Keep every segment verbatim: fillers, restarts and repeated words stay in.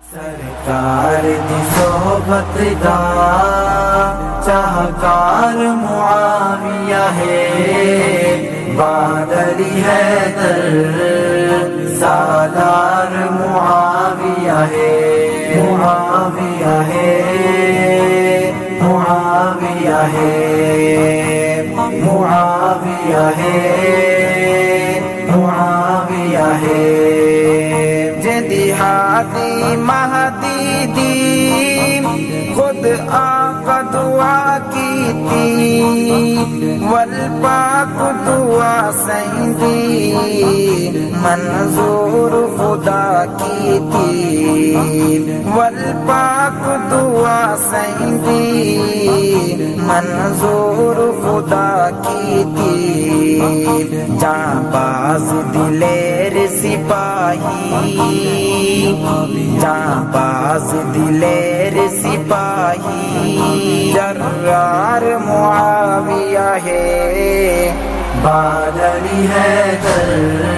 सरकार दी सोहबत दा चाहकार मुआविया है, बादली हैदर सालार मुआविया है, मुआविया है, मुआविया है, मुआविया है, मुआविया है। देहाती महदी दी खुद आका दुआ की थी, वल पाक दुआ सही मंजूर खुदा की थी, वल पाक दुआ सही मंजूर खुदा की थी। जाबाज दिलेर सिपाही, जाबाज दिलेर सिपाही जर्रार मुआविया है, बादली हैदर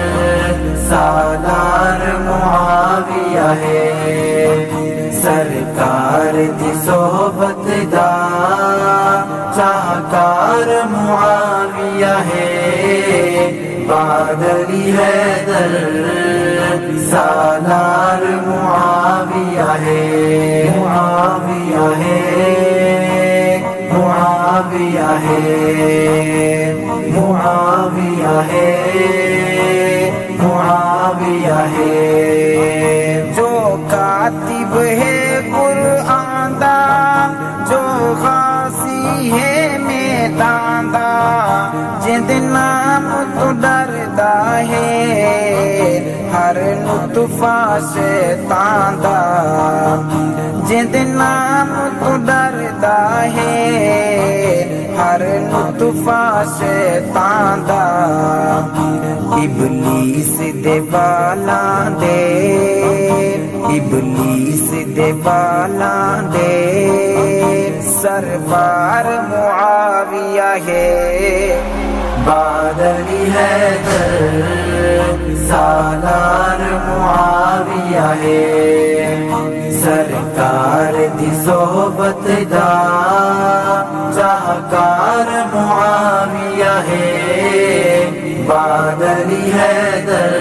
सालार मुआविया है। सरकार दी सोहबत दा चाहकार मुआविया है, बादली हैदर सालार मुआविया है, मुआविया है, मुआविया है, मुआविया है, मुआविया है। जो कातिब है कुरआन दा, जो गासी है मैदान दा, जिंद नाम तो डरदा है हर नुतफा शैतान दा, जिंद नाम तो डरदा है हर नुतफा शैतान दा। इबलीस दे बाला दे, इबलीस दे बाला दे सरबार मुआविया है, बादली हैदर सालार मुआविया है। सरकार दी सोहबत दा चाहकार मुआविया है, बादली हैदर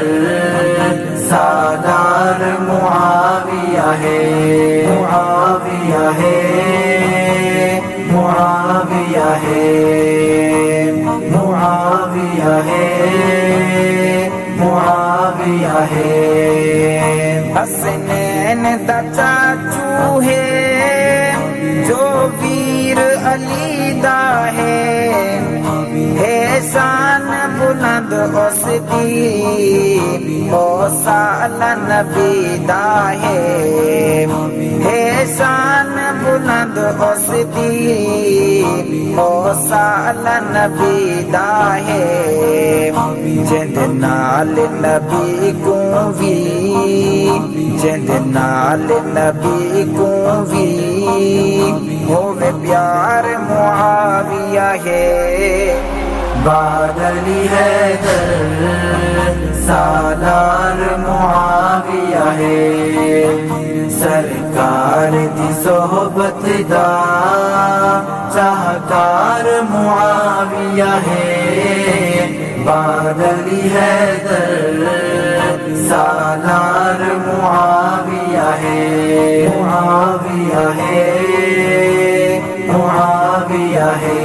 सालार मुआविया है, मुआविया है, मुआविया है, मुआविया है, मुआविया है। हसनैन दा चाचू है जो वीर अली दा है, शान बुलंद उसदी ओ साला नबी दा है, शान बुलंद उसदी ओ साला नबी दा है। जिंद नाल नबी को भी, जिंद नाल नबी को भी होवे प्यार मुआविया है, बादली हैदर सालार मुआविया है। सरकार दी सोहबत दा चाहकार मुआविया है, बादली हैदर सालार मुआविया है, मुआविया है, मुआविया है,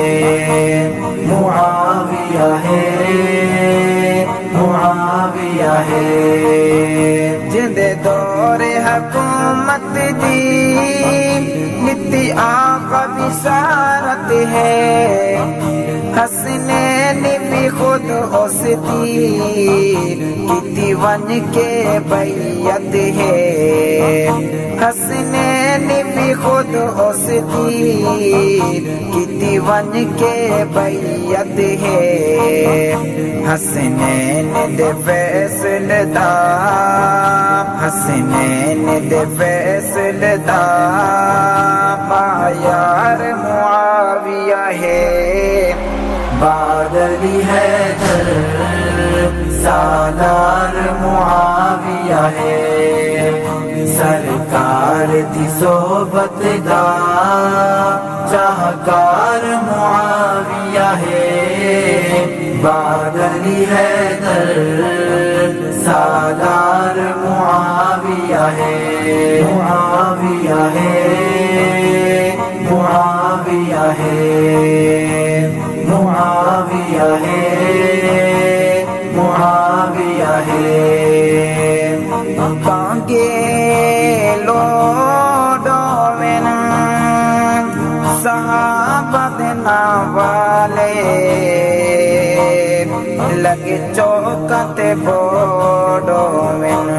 मुआविया है, मुआविया है। जिंदे दौरे हुकूमत दी नित्य आका बिशारत है, हसनैन भी खुद उसदी किती वन के बैयत है, हसनैन भी खुद उसदी किती वन के बैयत है। हसनैन दे फैसले दा, हसनैन दे फैसले दा मायार मुआविया है, बादली हैदर सालार मुआविया है। सरकार दी सोहबत दा चाहकार मुआविया है। बादली हैदर सालार मुआविया है। मुआविया है, मुआविया है, मुआविया है, मुआविया है। कांगे लोडोवेन सहाबत ना वाले लगे चौकत बोडोवेन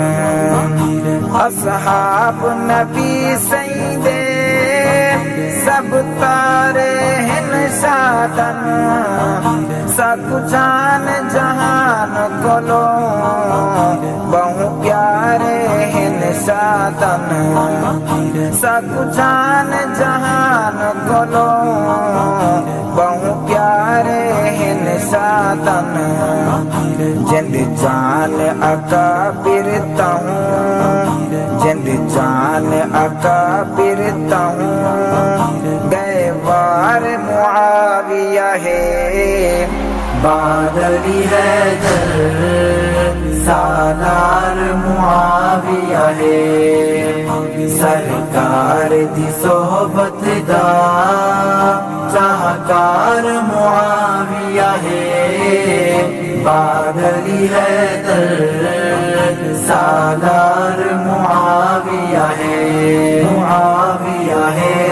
असहाब नबी सईदे सब तारे हिन शादन सकु जान जहान कोलो बहु प्यारे हिन शादन सकु जान जहान कोलो बहु प्यारे हिन शादन जिंद जान अकाबिर ताऊं जिंद जान अकाबिर ताऊं गए वार मुआविया है। बादली हैदर सालार मुआविया है। सरकार दी सोहबत दा चाहकार मुआविया है। बादली हैदर सालार मुआविया है। मुआविया है।